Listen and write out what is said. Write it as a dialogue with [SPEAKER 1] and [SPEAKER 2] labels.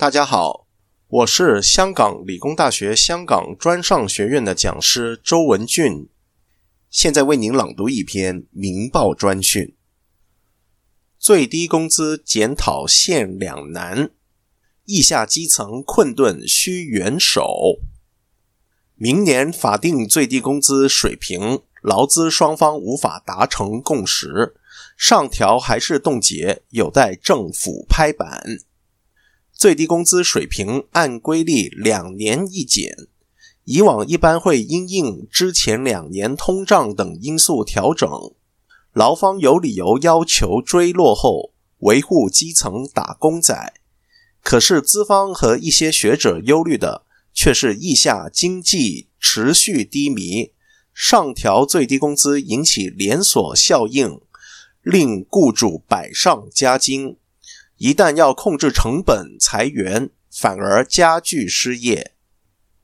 [SPEAKER 1] 大家好，我是香港理工大学香港专上学院的讲师周文俊，现在为您朗读一篇明报专讯。最低工资检讨现两难，意下基层困顿需援手。明年法定最低工资水平，劳资双方无法达成共识，上调还是冻结，有待政府拍板。最低工资水平按规例2年一检，以往一般会因应之前2年通胀等因素调整，劳方有理由要求追落后，维护基层打工仔。可是资方和一些学者忧虑的却是意下经济持续低迷，上调最低工资引起连锁效应，令雇主百上加斤，一旦要控制成本裁员，反而加剧失业。